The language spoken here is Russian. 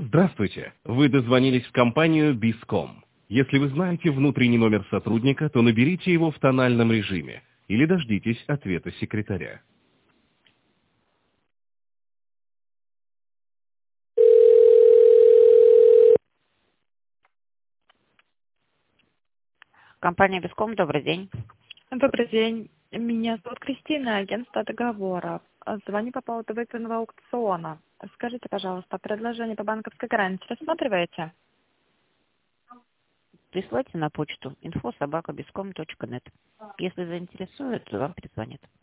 Здравствуйте. Вы дозвонились в компанию Bizcom. Если вы знаете внутренний номер сотрудника, то наберите его в тональном режиме или дождитесь ответа секретаря. Компания Bizcom, добрый день. Добрый день. Меня зовут Кристина, агентство договора. Звоню по поводу выигранного аукциона. Скажите, пожалуйста, предложение по банковской гарантии рассматриваете? Присылайте на почту info@bizcom.net. Если заинтересует, вам перезвонят.